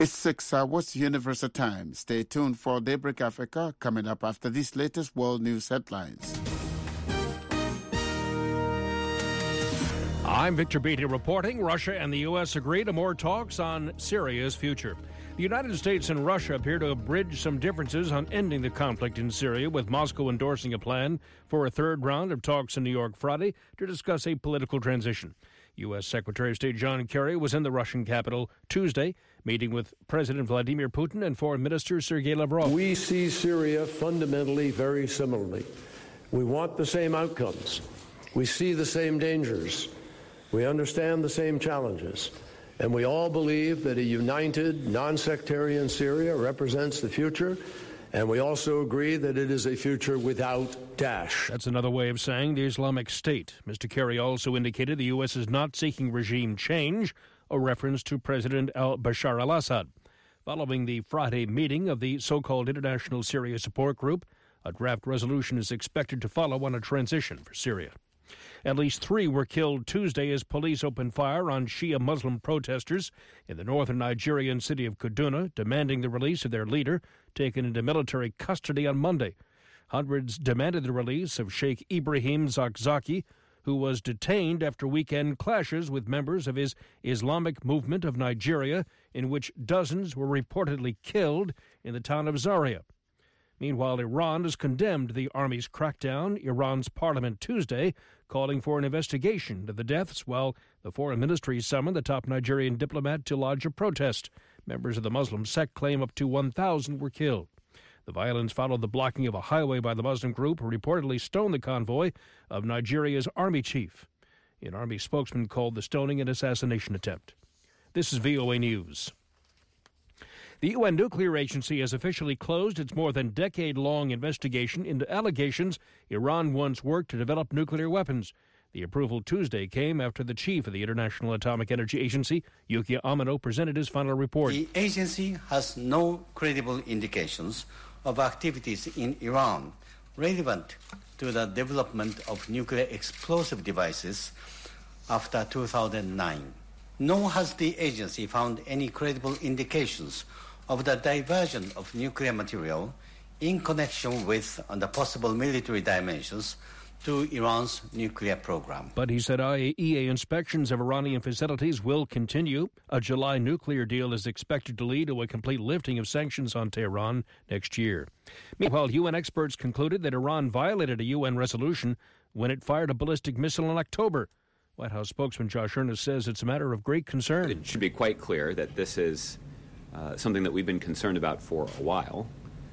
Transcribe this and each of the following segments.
It's 6 hours Universal Time. Stay tuned for Daybreak Africa coming up after these latest world news headlines. I'm Victor Beatty reporting. Russia and the U.S. agree to more talks on Syria's future. The United States and Russia appear to have bridged some differences on ending the conflict in Syria, with Moscow endorsing a plan for a third round of talks in New York Friday to discuss a political transition. U.S. Secretary of State John Kerry was in the Russian capital Tuesday, meeting with President Vladimir Putin and Foreign Minister Sergei Lavrov. We see Syria fundamentally very similarly. We want the same outcomes. We see the same dangers. We understand the same challenges. And we all believe that a united, non-sectarian Syria represents the future. And we also agree that it is a future without Daesh. That's another way of saying the Islamic State. Mr. Kerry also indicated the U.S. is not seeking regime change, a reference to President Bashar al-Assad. Following the Friday meeting of the so-called International Syria Support Group, a draft resolution is expected to follow on a transition for Syria. At least 3 were killed Tuesday as police opened fire on Shia Muslim protesters in the northern Nigerian city of Kaduna, demanding the release of their leader, taken into military custody on Monday. Hundreds demanded the release of Sheikh Ibrahim Zakzaki, who was detained after weekend clashes with members of his Islamic Movement of Nigeria, in which dozens were reportedly killed in the town of Zaria. Meanwhile, Iran has condemned the army's crackdown. Iran's parliament Tuesday calling for an investigation into the deaths, while the foreign ministry summoned the top Nigerian diplomat to lodge a protest. Members of the Muslim sect claim up to 1,000 were killed. The violence followed the blocking of a highway by the Muslim group, who reportedly stoned the convoy of Nigeria's army chief. An army spokesman called the stoning an assassination attempt. This is VOA News. The UN Nuclear Agency has officially closed its more than decade-long investigation into allegations Iran once worked to develop nuclear weapons. The approval Tuesday came after the chief of the International Atomic Energy Agency, Yuki Amano, presented his final report. The agency has no credible indications of activities in Iran relevant to the development of nuclear explosive devices after 2009. Nor has the agency found any credible indications of the diversion of nuclear material in connection with the possible military dimensions to Iran's nuclear program. But he said IAEA inspections of Iranian facilities will continue. A July nuclear deal is expected to lead to a complete lifting of sanctions on Tehran next year. Meanwhile, UN experts concluded that Iran violated a UN resolution when it fired a ballistic missile in October. White House spokesman Josh Earnest says it's a matter of great concern. It should be quite clear that this is something that we've been concerned about for a while,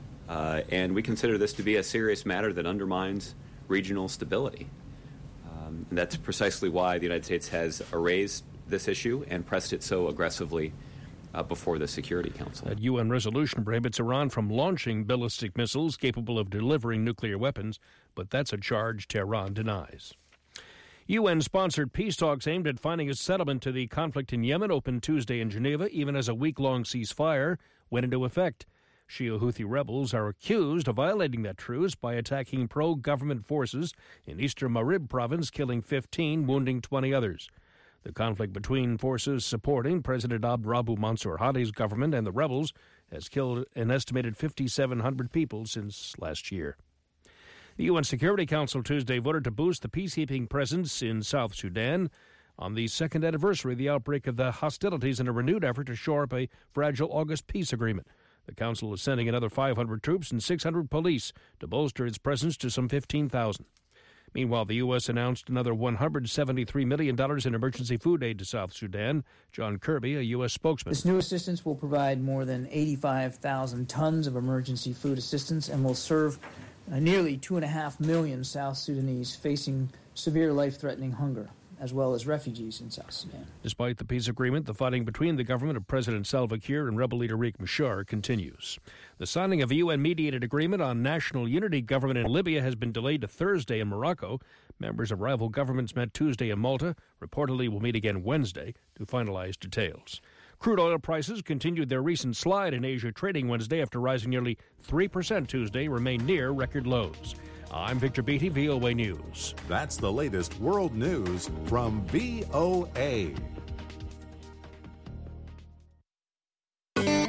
and we consider this to be a serious matter that undermines regional stability. And that's precisely why the United States has raised this issue and pressed it so aggressively before the Security Council. That UN resolution prohibits Iran from launching ballistic missiles capable of delivering nuclear weapons, but that's a charge Tehran denies. UN-sponsored peace talks aimed at finding a settlement to the conflict in Yemen opened Tuesday in Geneva, even as a week-long ceasefire went into effect. Shia Houthi rebels are accused of violating that truce by attacking pro-government forces in eastern Marib province, killing 15, wounding 20 others. The conflict between forces supporting President Abdrabbu Mansur Hadi's government and the rebels has killed an estimated 5,700 people since last year. The UN Security Council Tuesday voted to boost the peacekeeping presence in South Sudan on the second anniversary of the outbreak of the hostilities in a renewed effort to shore up a fragile August peace agreement. The Council is sending another 500 troops and 600 police to bolster its presence to some 15,000. Meanwhile, the U.S. announced another $173 million in emergency food aid to South Sudan. John Kirby, a U.S. spokesman. This new assistance will provide more than 85,000 tons of emergency food assistance and will serve nearly 2.5 million South Sudanese facing severe life-threatening hunger, as well as refugees in South Sudan. Despite the peace agreement, the fighting between the government of President Salva Kiir and rebel leader Riek Machar continues. The signing of a UN-mediated agreement on national unity government in Libya has been delayed to Thursday in Morocco. Members of rival governments met Tuesday in Malta. Reportedly will meet again Wednesday to finalize details. Crude oil prices continued their recent slide in Asia trading Wednesday after rising nearly 3% Tuesday, remain near record lows. I'm Victor Beatty, VOA News. That's the latest world news from VOA.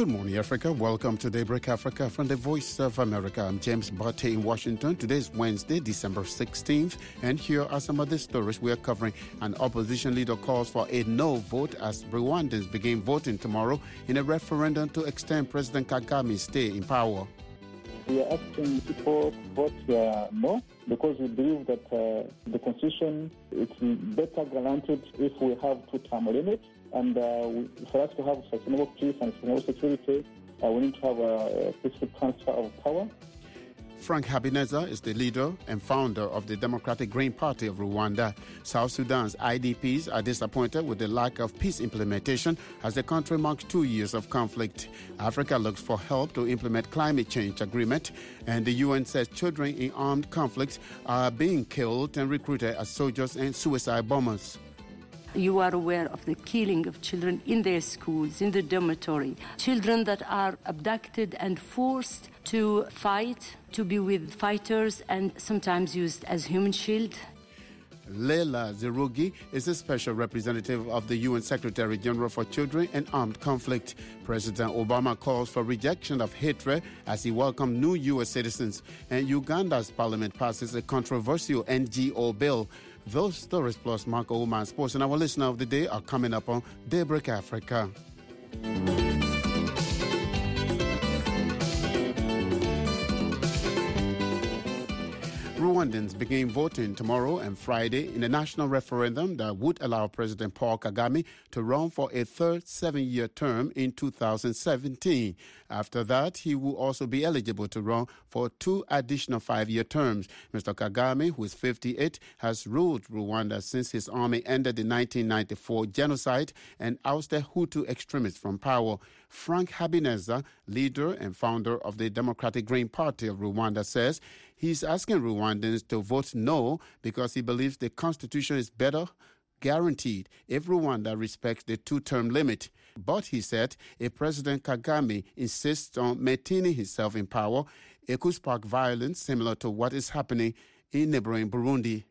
Good morning, Africa. Welcome to Daybreak Africa from the Voice of America. I'm James Barty in Washington. Today is Wednesday, December 16th, and here are some of the stories we are covering. An opposition leader calls for a no vote as Rwandans begin voting tomorrow in a referendum to extend President Kagame's stay in power. We are asking people to vote no, because we believe that the Constitution is better guaranteed if we have two-term limits. And for us to have sustainable peace and sustainable security, we need to have a peaceful transfer of power. Frank Habineza is the leader and founder of the Democratic Green Party of Rwanda. South Sudan's IDPs are disappointed with the lack of peace implementation as the country marks 2 years of conflict. Africa looks for help to implement climate change agreement, and the UN says children in armed conflicts are being killed and recruited as soldiers and suicide bombers. You are aware of the killing of children in their schools, in the dormitory. Children that are abducted and forced to fight, to be with fighters and sometimes used as human shield. Leila Zerugi is a special representative of the UN Secretary General for Children and Armed Conflict. President Obama calls for rejection of hatred as he welcomes new U.S. citizens. And Uganda's parliament passes a controversial NGO bill. Those stories plus Marco Oman Sports and our listener of the day are coming up on Daybreak Africa. Rwandans begin voting tomorrow and Friday in a national referendum that would allow President Paul Kagame to run for a third 7-year term in 2017. After that, he will also be eligible to run for 2 additional 5-year terms. Mr. Kagame, who is 58, has ruled Rwanda since his army ended the 1994 genocide and ousted Hutu extremists from power. Frank Habineza, leader and founder of the Democratic Green Party of Rwanda, says he's asking Rwandans to vote no because he believes the constitution is better guaranteed if Rwanda respects the 2-term limit. But he said if President Kagame insists on maintaining himself in power, it could spark violence similar to what is happening in neighboring Burundi.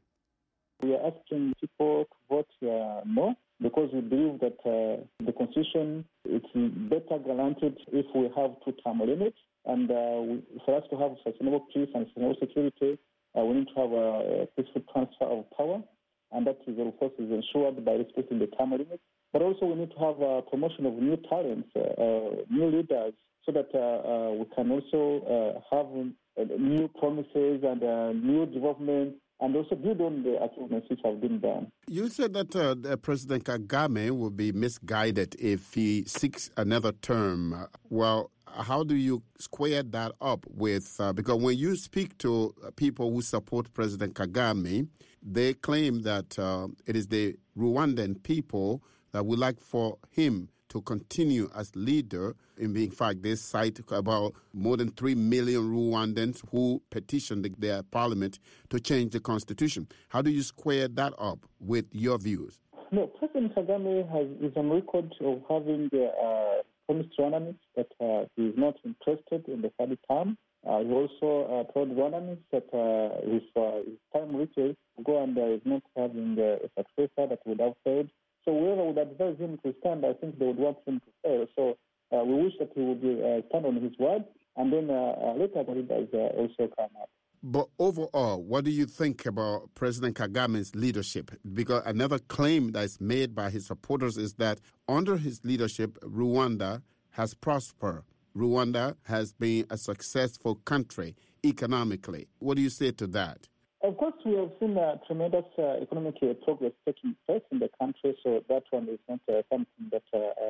We are asking people to vote no, because we believe that the Constitution is better guaranteed if we have 2-term limits. And for us to have sustainable peace and sustainable security, we need to have a peaceful transfer of power. And that is, of course, is ensured by respecting the term limits. But also we need to have a promotion of new talents, new leaders, so that we can also have new promises and new development, and also build on the achievements which have been done. You said that President Kagame will be misguided if he seeks another term. Well, how do you square that up with, because when you speak to people who support President Kagame, they claim that it is the Rwandan people that would like for him to continue as leader. In fact, they cite about more than 3 million Rwandans who petitioned their parliament to change the constitution. How do you square that up with your views? No, President Kagame is on record of having promised Rwandans that he is not interested in the third term. He also told Rwandans that if his time reaches, go and is not having a successor that would have failed. So whoever would advise him to stand, I think they would want him to fail. So we wish that he would stand on his word, and then later the leaders also come up. But overall, what do you think about President Kagame's leadership? Because another claim that is made by his supporters is that under his leadership, Rwanda has prospered. Rwanda has been a successful country economically. What do you say to that? Of course, we have seen tremendous economic progress taking place in the country, so that one is not something that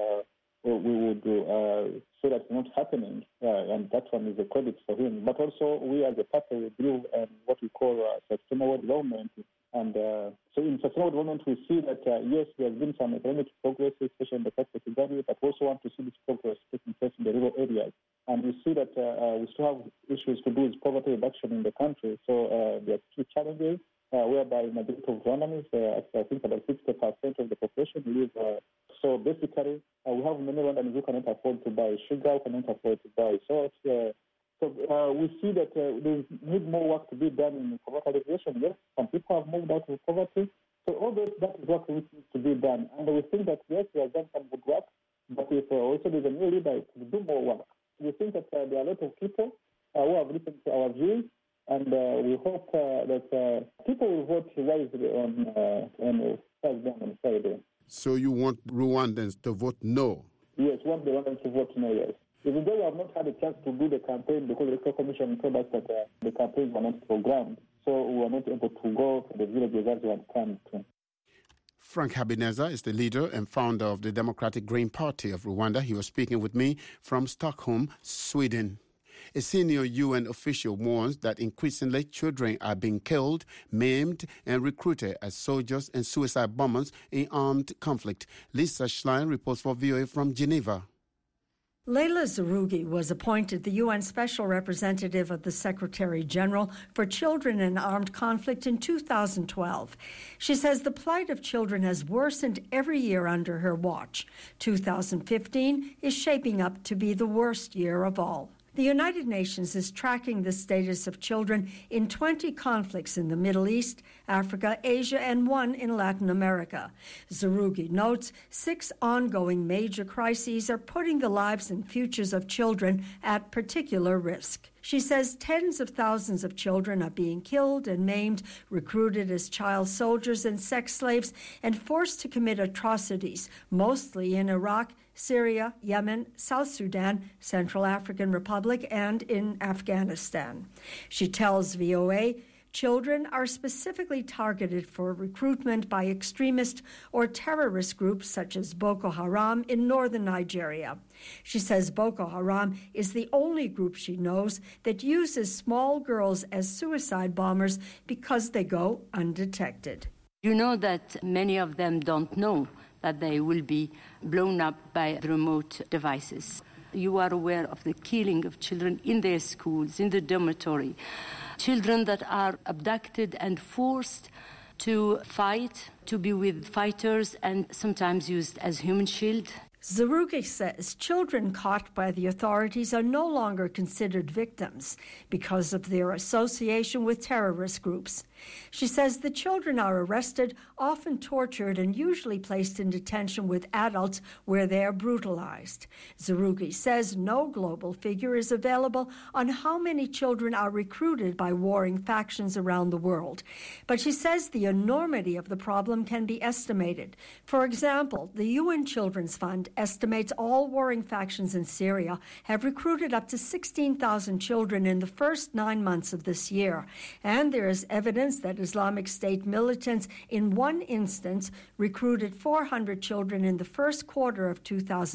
we would say that is not happening, and that one is a credit for him. But also, we as a party, we believe in what we call sustainable development. And so in sustainable development, we see that, yes, there has been some economic progress, especially in the capital Kigali, but we also want to see this progress taking place in the rural areas. And we see that we still have issues to do with poverty reduction in the country. So there are 2 challenges, whereby majority of Rwandans, I think about 60% of the population live. So basically, we have many Rwandans who cannot afford to buy sugar, who cannot afford to buy salt. So we see that there needs more work to be done in poverty alleviation. Yes, some people have moved out of poverty. So all that is work which needs to be done. And we think that, yes, we have done some good work, but if So also there's a new leader to do more work. We think that there are a lot of people who have listened to our views, and we hope that people will vote wisely on Thursday and Friday. So you want Rwandans to vote no? Yes, we want the Rwandans to vote no, yes. Even though we have not had a chance to do the campaign because the Electoral Commission told us that the campaigns were not programmed, so we were not able to go to the villages as we had planned to. Frank Habineza is the leader and founder of the Democratic Green Party of Rwanda. He was speaking with me from Stockholm, Sweden. A senior UN official warns that increasingly children are being killed, maimed, and recruited as soldiers and suicide bombers in armed conflict. Lisa Schlein reports for VOA from Geneva. Leila Zerugi was appointed the UN Special Representative of the Secretary General for Children in Armed Conflict in 2012. She says the plight of children has worsened every year under her watch. 2015 is shaping up to be the worst year of all. The United Nations is tracking the status of children in 20 conflicts in the Middle East, Africa, Asia, and one in Latin America. Zerugi notes 6 ongoing major crises are putting the lives and futures of children at particular risk. She says tens of thousands of children are being killed and maimed, recruited as child soldiers and sex slaves, and forced to commit atrocities, mostly in Iraq, Syria, Yemen, South Sudan, Central African Republic, and in Afghanistan. She tells VOA children are specifically targeted for recruitment by extremist or terrorist groups such as Boko Haram in northern Nigeria. She says Boko Haram is the only group she knows that uses small girls as suicide bombers because they go undetected. You know that many of them don't know that they will be blown up by remote devices. You are aware of the killing of children in their schools, in the dormitory. Children that are abducted and forced to fight, to be with fighters, and sometimes used as human shield. Zerugi says children caught by the authorities are no longer considered victims because of their association with terrorist groups. She says the children are arrested, often tortured, and usually placed in detention with adults where they are brutalized. Zerugi says no global figure is available on how many children are recruited by warring factions around the world. But she says the enormity of the problem can be estimated. For example, the UN Children's Fund estimates all warring factions in Syria have recruited up to 16,000 children in the first 9 months of this year. And there is evidence that Islamic State militants, in one instance, recruited 400 children in the first quarter of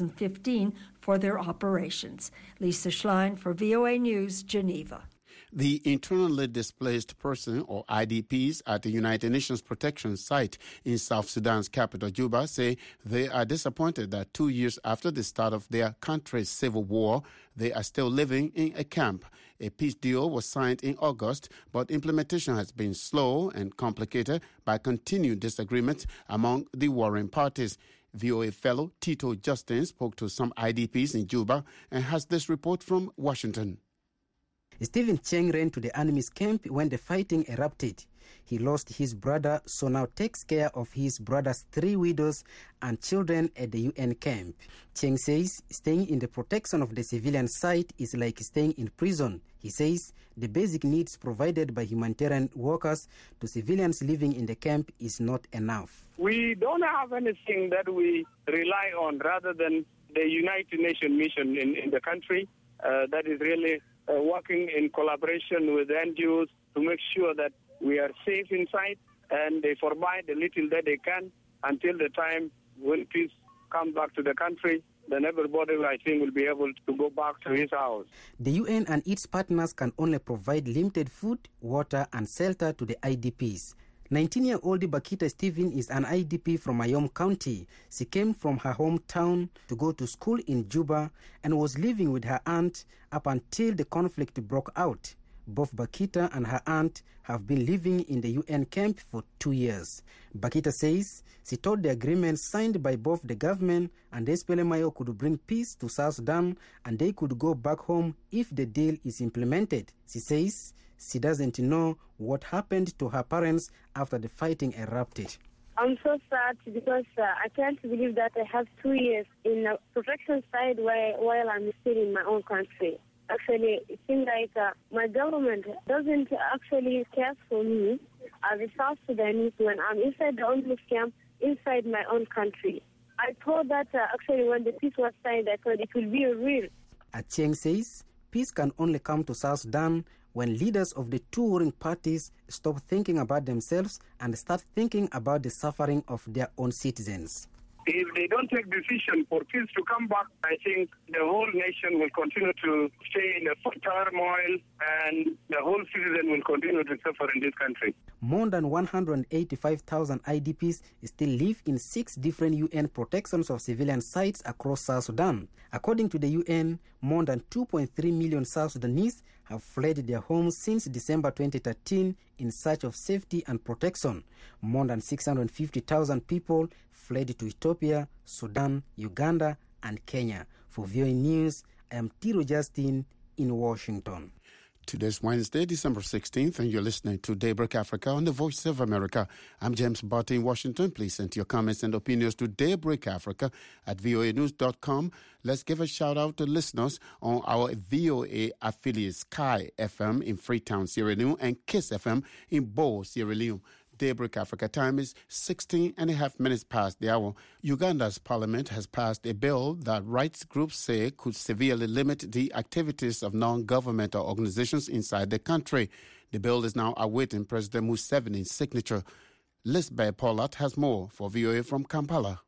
2015 for their operations. Lisa Schlein for VOA News, Geneva. The internally displaced person, or IDPs, at the United Nations Protection Site in South Sudan's capital, Juba, say they are disappointed that 2 years after the start of their country's civil war, they are still living in a camp. A peace deal was signed in August, but implementation has been slow and complicated by continued disagreements among the warring parties. VOA fellow Tito Justin spoke to some IDPs in Juba and has this report from Washington. Stephen Cheng ran to the enemy's camp when the fighting erupted. He lost his brother, so now takes care of his brother's 3 widows and children at the UN camp. Cheng says staying in the protection of the civilian site is like staying in prison. He says the basic needs provided by humanitarian workers to civilians living in the camp is not enough. We don't have anything that we rely on rather than the United Nations mission in the country that is really working in collaboration with NGOs to make sure that we are safe inside, and they provide the little that they can until the time when peace comes back to the country. Then everybody, I think, will be able to go back to his house. The UN and its partners can only provide limited food, water, and shelter to the IDPs. 19-year-old Bakita Stephen is an IDP from Mayom County. She came from her hometown to go to school in Juba and was living with her aunt up until the conflict broke out. Both Bakita and her aunt have been living in the UN camp for 2 years. Bakita says she thought the agreement signed by both the government and the SPLMIO could bring peace to South Sudan and they could go back home if the deal is implemented. She says she doesn't know what happened to her parents after the fighting erupted. I'm so sad because I can't believe that I have 2 years in the protection side while I'm still in my own country. Actually, it seems like my government doesn't actually care for me as a South Sudanese when I'm inside the UNMISS camp inside my own country. I thought that actually when the peace was signed, I thought it would be real. Achieng says peace can only come to South Sudan when leaders of the two warring parties stop thinking about themselves and start thinking about the suffering of their own citizens. If they don't take decision for peace to come back, I think the whole nation will continue to stay in a turmoil and the whole citizen will continue to suffer in this country. More than 185,000 IDPs still live in 6 different UN protections of civilian sites across South Sudan. According to the UN, more than 2.3 million South Sudanese have fled their homes since December 2013 in search of safety and protection. More than 650,000 people fled to Ethiopia, Sudan, Uganda, and Kenya. For VOA News, I am Tiro Justin in Washington. Today's Wednesday, December 16th, and you're listening to Daybreak Africa on the Voice of America. I'm James Barty in Washington. Please send your comments and opinions to Daybreak Africa at voanews.com. Let's give a shout-out to listeners on our VOA affiliates, Sky FM in Freetown, Sierra Leone, and Kiss FM in Bo, Sierra Leone. Daybreak Africa time is 16 and a half minutes past the hour. Uganda's parliament has passed a bill that rights groups say could severely limit the activities of non-governmental organizations inside the country. The bill is now awaiting President Museveni's signature. Lisbeth Pollard has more for VOA from Kampala.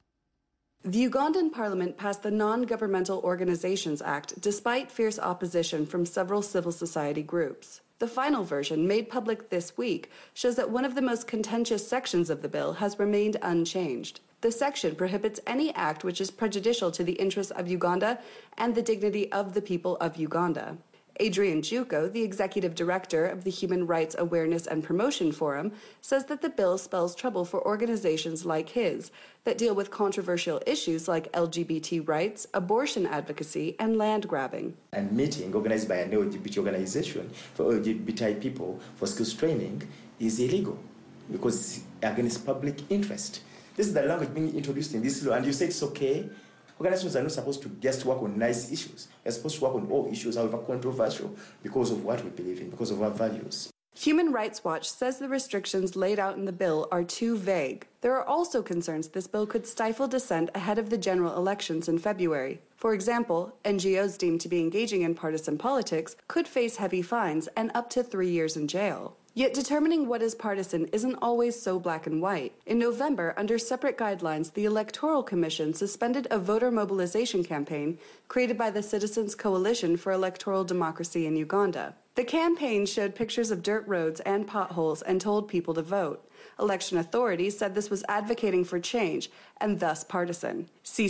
The Ugandan parliament passed the Non-Governmental Organizations Act despite fierce opposition from several civil society groups. The final version, made public this week, shows that one of the most contentious sections of the bill has remained unchanged. The section prohibits any act which is prejudicial to the interests of Uganda and the dignity of the people of Uganda. Adrian Juko, the executive director of the Human Rights Awareness and Promotion Forum, says that the bill spells trouble for organizations like his that deal with controversial issues like LGBT rights, abortion advocacy, and land grabbing. A meeting organized by an LGBT organization for LGBT people for skills training is illegal because it's against public interest. This is the language being introduced in this law, and you say it's okay. Organizations are not supposed to just work on nice issues. They're supposed to work on all issues, however controversial, because of what we believe in, because of our values. Human Rights Watch says the restrictions laid out in the bill are too vague. There are also concerns this bill could stifle dissent ahead of the general elections in February. For example, NGOs deemed to be engaging in partisan politics could face heavy fines and up to 3 years in jail. Yet determining what is partisan isn't always so black and white. In November, under separate guidelines, the Electoral Commission suspended a voter mobilization campaign created by the Citizens Coalition for Electoral Democracy in Uganda. The campaign showed pictures of dirt roads and potholes and told people to vote. Election authorities said this was advocating for change and thus partisan.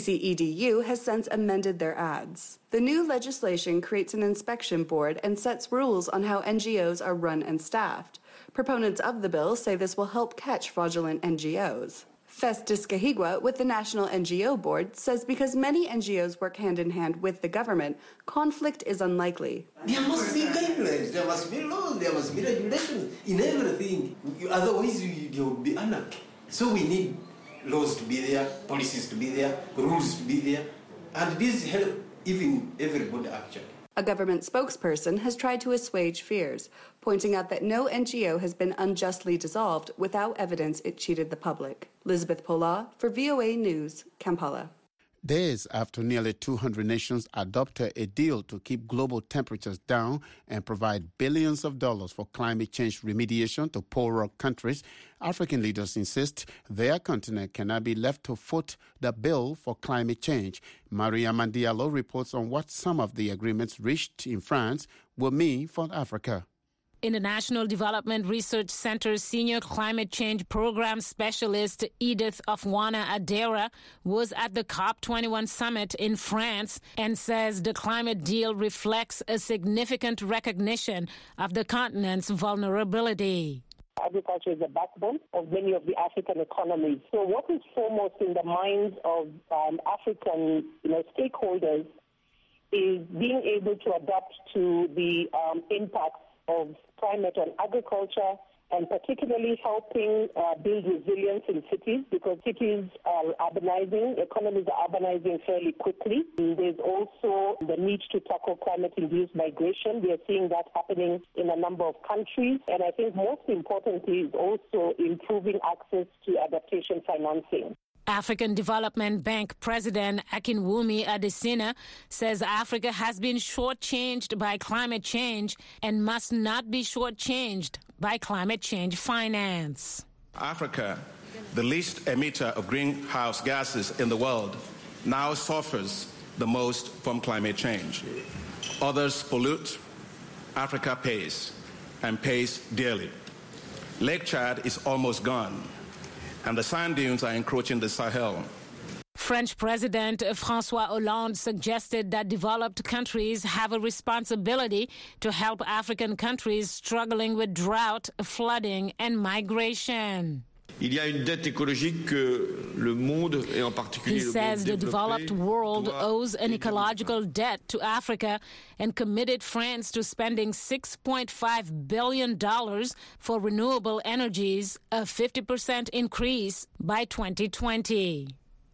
CCEDU has since amended their ads. The new legislation creates an inspection board and sets rules on how NGOs are run and staffed. Proponents of the bill say this will help catch fraudulent NGOs. Festus Kahigwa with the National NGO Board says because many NGOs work hand-in-hand with the government, conflict is unlikely. There must be guidelines, there must be laws, there must be regulations in everything. Otherwise, there will be anarchy. So we need laws to be there, policies to be there, rules to be there, and this helps even everybody actually. A government spokesperson has tried to assuage fears, pointing out that no NGO has been unjustly dissolved without evidence it cheated the public. Lisbeth Pola for VOA News, Kampala. Days after nearly 200 nations adopted a deal to keep global temperatures down and provide billions of dollars for climate change remediation to poorer countries, African leaders insist their continent cannot be left to foot the bill for climate change. Maria Mandialo reports on what some of the agreements reached in France will mean for Africa. International Development Research Center's Senior Climate Change Program Specialist Edith Afwana Adera was at the COP21 summit in France and says the climate deal reflects a significant recognition of the continent's vulnerability. Agriculture is the backbone of many of the African economies. So what is foremost in the minds of African stakeholders is being able to adapt to the impacts of climate on agriculture and particularly helping build resilience in cities, because cities are urbanizing, economies are urbanizing fairly quickly. And there's also the need to tackle climate-induced migration. We are seeing that happening in a number of countries. And I think most importantly is also improving access to adaptation financing. African Development Bank President Akinwumi Adesina says Africa has been shortchanged by climate change and must not be shortchanged by climate change finance. Africa, the least emitter of greenhouse gases in the world, now suffers the most from climate change. Others pollute, Africa pays, and pays dearly. Lake Chad is almost gone, and the sand dunes are encroaching the Sahel. French President François Hollande suggested that developed countries have a responsibility to help African countries struggling with drought, flooding, and migration. Il y a une dette écologique que le monde, et en particulier He says the developed world owes an ecological debt to Africa and committed France to spending $6.5 billion for renewable energies, a 50% increase by 2020.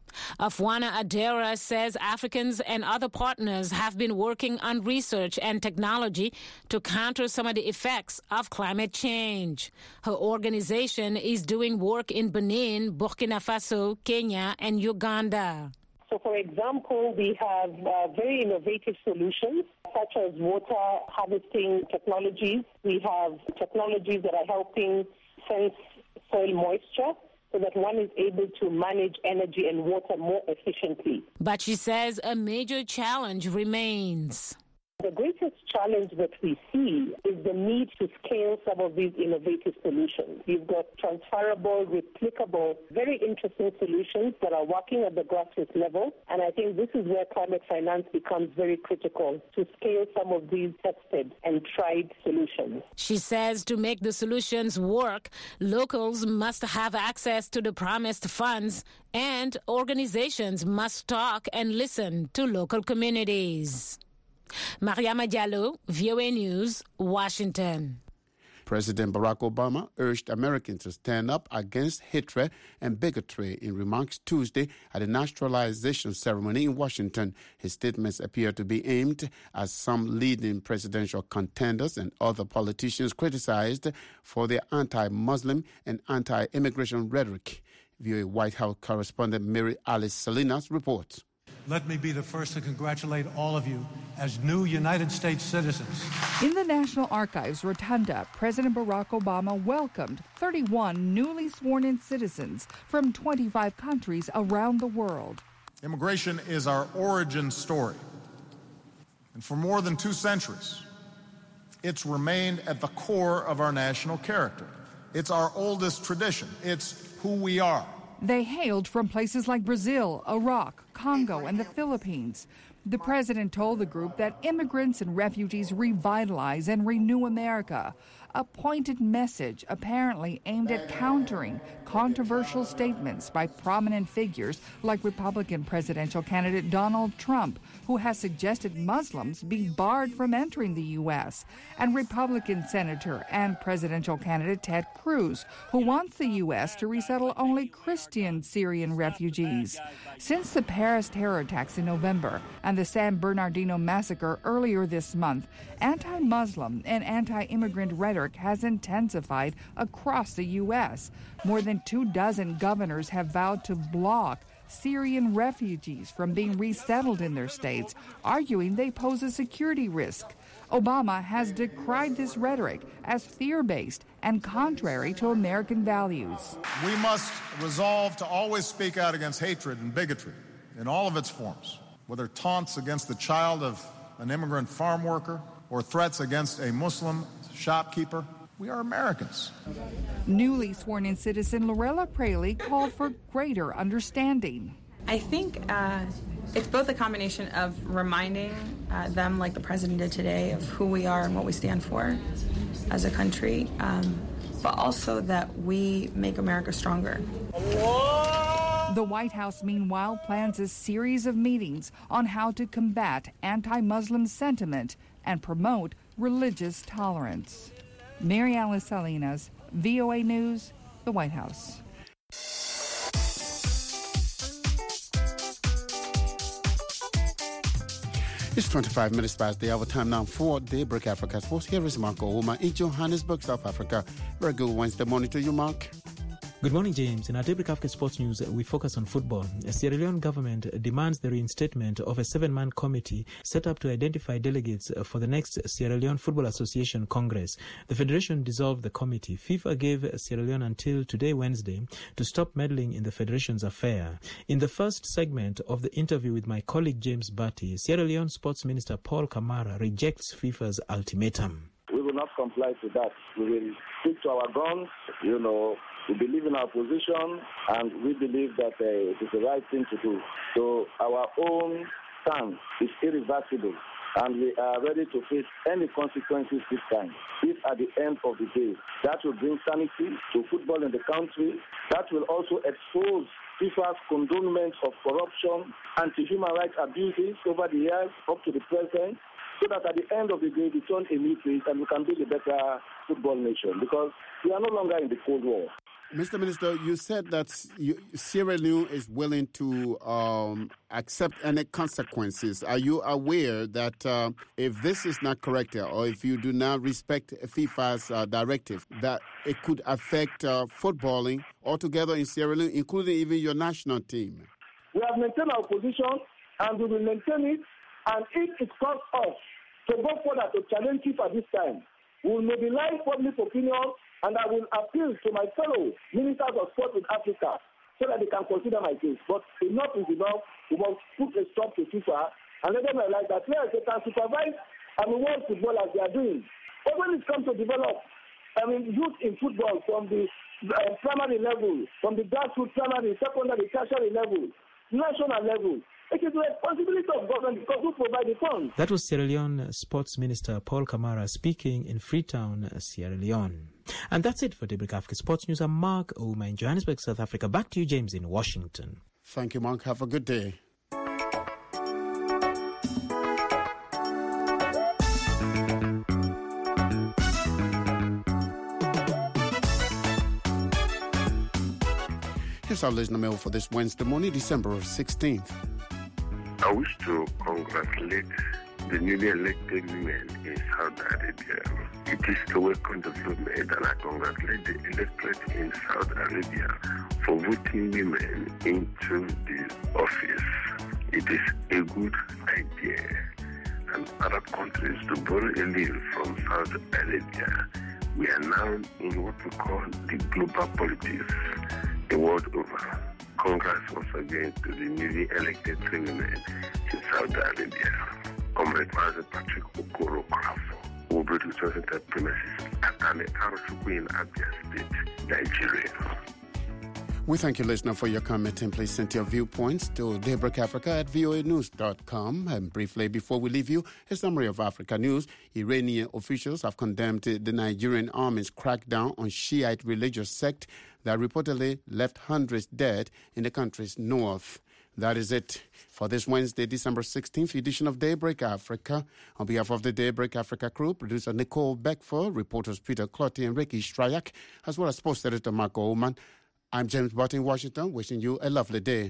Afwana Adera says Africans and other partners have been working on research and technology to counter some of the effects of climate change. Her organization is doing work in Benin, Burkina Faso, Kenya, and Uganda. So, for example, we have very innovative solutions, such as water harvesting technologies. We have technologies that are helping sense soil moisture, so that one is able to manage energy and water more efficiently. But she says a major challenge remains. The greatest challenge that we see is the need to scale some of these innovative solutions. You've got transferable, replicable, very interesting solutions that are working at the grassroots level, and I think this is where climate finance becomes very critical, to scale some of these tested and tried solutions. She says to make the solutions work, locals must have access to the promised funds, and organizations must talk and listen to local communities. Mariama Diallo, VOA News, Washington. President Barack Obama urged Americans to stand up against hatred and bigotry in remarks Tuesday at a naturalization ceremony in Washington. His statements appear to be aimed at some leading presidential contenders and other politicians criticized for their anti-Muslim and anti-immigration rhetoric. VOA White House correspondent Mary Alice Salinas reports. Let me be the first to congratulate all of you as new United States citizens. In the National Archives Rotunda, President Barack Obama welcomed 31 newly sworn-in citizens from 25 countries around the world. Immigration is our origin story. And for more than 2 centuries, it's remained at the core of our national character. It's our oldest tradition. It's who we are. They hailed from places like Brazil, Iraq, Congo, and the Philippines. The president told the group that immigrants and refugees revitalize and renew America, a pointed message apparently aimed at countering controversial statements by prominent figures like Republican presidential candidate Donald Trump, who has suggested Muslims be barred from entering the U.S., and Republican Senator and presidential candidate Ted Cruz, who wants the U.S. to resettle only Christian Syrian refugees. Since the Paris terror attacks in November and the San Bernardino massacre earlier this month, anti-Muslim and anti-immigrant rhetoric has intensified across the U.S. More than 24 governors have vowed to block Syrian refugees from being resettled in their states, arguing they pose a security risk. Obama has decried this rhetoric as fear-based and contrary to American values. We must resolve to always speak out against hatred and bigotry in all of its forms, whether taunts against the child of an immigrant farm worker or threats against a Muslim shopkeeper. We are Americans. Newly sworn-in citizen Lorella Praley called for greater understanding. I think it's both a combination of reminding them, like the president did today, of who we are and what we stand for as a country, but also that we make America stronger. The White House, meanwhile, plans a series of meetings on how to combat anti-Muslim sentiment and promote religious tolerance. Mary Alice Salinas, VOA News, the White House. It's 25 minutes past the hour time now for Daybreak Africa Sports. Here is Mark Ouma in Johannesburg, South Africa. Very good Wednesday morning to you, Mark. Good morning, James. In our Daybreak Africa Sports News, we focus on football. The Sierra Leone government demands the reinstatement of a 7-man committee set up to identify delegates for the next Sierra Leone Football Association Congress. The federation dissolved the committee. FIFA gave Sierra Leone until today, Wednesday, to stop meddling in the federation's affair. In the first segment of the interview with my colleague James Batty, Sierra Leone Sports Minister Paul Kamara rejects FIFA's ultimatum. We will not comply to that. We will stick to our guns, We believe in our position, and we believe that it is the right thing to do. So our own stand is irreversible, and we are ready to face any consequences this time. If at the end of the day, that will bring sanity to football in the country, that will also expose FIFA's condonement of corruption, anti-human rights abuses over the years up to the present, so that at the end of the day, we turn a new page and we can build a better football nation, because we are no longer in the Cold War. Mr. Minister, you said that Sierra Leone is willing to accept any consequences. Are you aware that if this is not corrected, or if you do not respect FIFA's directive, that it could affect footballing altogether in Sierra Leone, including even your national team? We have maintained our position, and we will maintain it. And if it costs us to go further to challenge FIFA this time, we will mobilize public opinion, and I will appeal to my fellow ministers of sport in Africa so that they can consider my case. But enough is enough. We must put a stop to FIFA and let them realize that yes, they can supervise world football as they are doing. But when it comes to develop, youth in football from the primary level, from the grassroots primary, secondary, tertiary level, national level, it is the responsibility of government because we provide the funds. That was Sierra Leone Sports Minister Paul Kamara speaking in Freetown, Sierra Leone. And that's it for Daybreak Africa Sports News. I'm Mark Ouma in Johannesburg, South Africa. Back to you, James, in Washington. Thank you, Mark. Have a good day. Here's our listener mail for this Wednesday morning, December 16th. I wish to congratulate the newly elected women in Saudi Arabia. It is a welcome development, and I congratulate the electorate in Saudi Arabia for voting women into the office. It is a good idea, and other countries to borrow a little from Saudi Arabia. We are now in what we call the global politics the world over. Congrats once again to the newly elected women in Saudi Arabia. Comrade Master Patrick Okoro Krafo will be returning to premises at Amekarosukwu in Abia State, Nigeria. We thank you, listener, for your comment, and please send your viewpoints to daybreakafrica@voanews.com. And briefly, before we leave you, a summary of Africa news. Iranian officials have condemned the Nigerian army's crackdown on Shiite religious sect that reportedly left hundreds dead in the country's north. That is it for this Wednesday, December 16th edition of Daybreak Africa. On behalf of the Daybreak Africa crew, producer Nicole Beckford, reporters Peter Clotty and Ricky Strayak, as well as sports editor Mark Oman, I'm James Barton in Washington, wishing you a lovely day.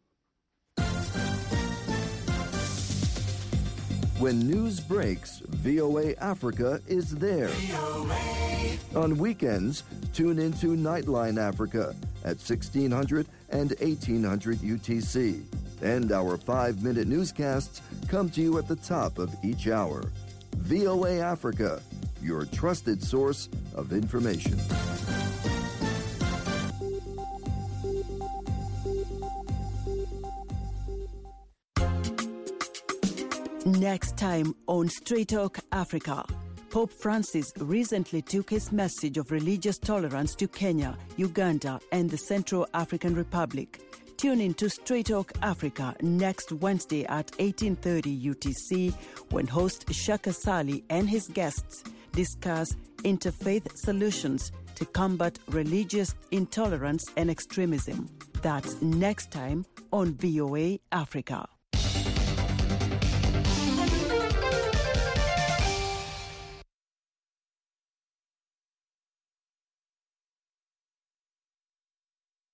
When news breaks, VOA Africa is there. On weekends, tune into Nightline Africa at 1600 and 1800 UTC. And our 5-minute newscasts come to you at the top of each hour. VOA Africa, your trusted source of information. Next time on Straight Talk Africa, Pope Francis recently took his message of religious tolerance to Kenya, Uganda, and the Central African Republic. Tune in to Straight Talk Africa next Wednesday at 18:30 UTC when host Shaka Sali and his guests discuss interfaith solutions to combat religious intolerance and extremism. That's next time on VOA Africa.